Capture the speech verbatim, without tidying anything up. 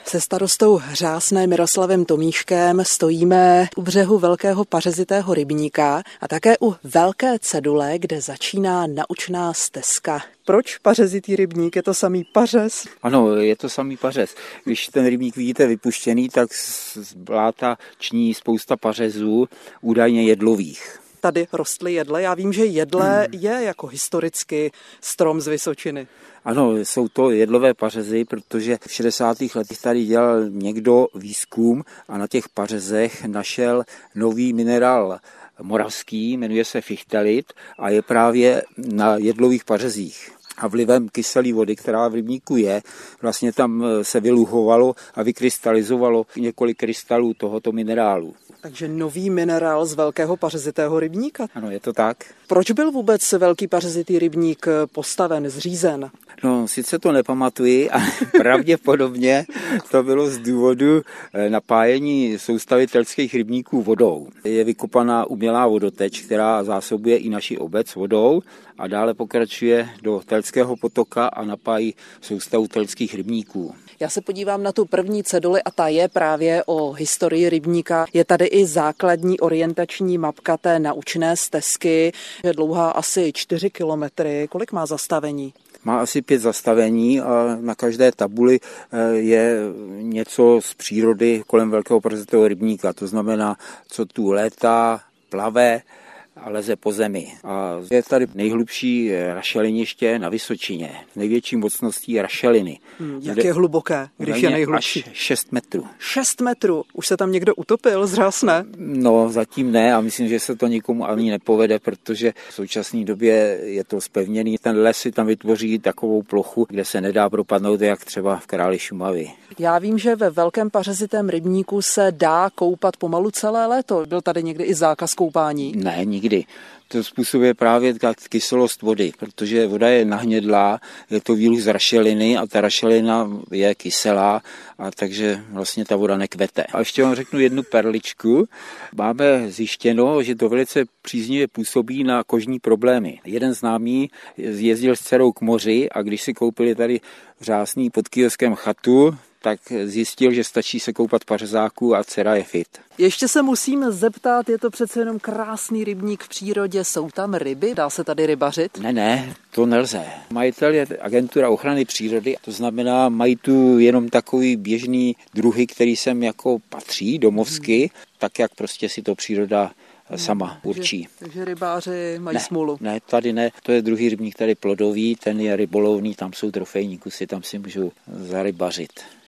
Se starostou Hřásné Miroslavem Tomíškem stojíme u břehu velkého pařezitého rybníka a také u velké cedule, kde začíná naučná stezka. Proč pařezitý rybník? Je to samý pařez? Ano, je to samý pařez. Když ten rybník vidíte vypuštěný, tak z bláta ční spousta pařezů, údajně jedlových. Tady rostly jedle. Já vím, že jedle je jako historicky strom z Vysočiny. Ano, jsou to jedlové pařezy, protože v šedesátých letech tady dělal někdo výzkum a na těch pařezech našel nový minerál moravský, jmenuje se fichtelit a je právě na jedlových pařezích. A vlivem kyselé vody, která v rybníku je, vlastně tam se vyluhovalo a vykrystalizovalo několik krystalů tohoto minerálu. Takže nový minerál z velkého pařezitého rybníka? Ano, je to tak. Proč byl vůbec velký pařezitý rybník postaven, zřízen? No, sice to nepamatuji, ale pravděpodobně to bylo z důvodu napájení soustavy telských rybníků vodou. Je vykopaná umělá vodoteč, která zásobuje i naši obec vodou a dále pokračuje do Telského potoka a napájí soustavu telských rybníků. Já se podívám na tu první ceduli a ta je právě o historii rybníka. Je tady i základní orientační mapka té naučné stezky. Je dlouhá asi čtyři kilometry. Kolik má zastavení? Má asi pět zastavení a na každé tabuli je něco z přírody kolem velkého pařezitého rybníka. To znamená, co tu létá, plave a leze po zemi. A je tady nejhlubší rašeliniště na Vysočině. Největší mocností rašeliny. Hmm, jak je hluboké, když je nejhlubší? Až šest metrů. šest metrů? Už se tam někdo utopil z Hřásné? No, zatím ne a myslím, že se to nikomu ani nepovede, protože v současné době je to zpevněný. Ten les si tam vytvoří takovou plochu, kde se nedá propadnout, jak třeba v Králi Šumavy. Já vím, že ve velkém pařezitém rybníku se dá koupat pomalu celé léto. Byl tady někdy i zákaz koupání? Ne, nikdy. To způsobuje právě kyselost vody, protože voda je nahnědlá, je to výluch z rašeliny a ta rašelina je kyselá, a takže vlastně ta voda nekvete. A ještě vám řeknu jednu perličku. Máme zjištěno, že to velice příznivě působí na kožní problémy. Jeden známý jezdil s dcerou k moři a když si koupili tady Hřásný pod kioskem chatu, tak zjistil, že stačí se koupat pařezáku a dcera je fit. Ještě se musím zeptat, je to přece jenom krásný rybník v přírodě, jsou tam ryby? Dá se tady rybařit? Ne, ne, to nelze. Majitel je agentura ochrany přírody, to znamená, mají tu jenom takový běžný druhy, který sem jako patří domovsky, hmm. tak jak prostě si to příroda sama určí. Takže, takže rybáři mají ne, smůlu. Ne, tady ne. To je druhý rybník tady plodový, ten je rybolovný, tam jsou trofejní kusy, tam si můžou zarybařit.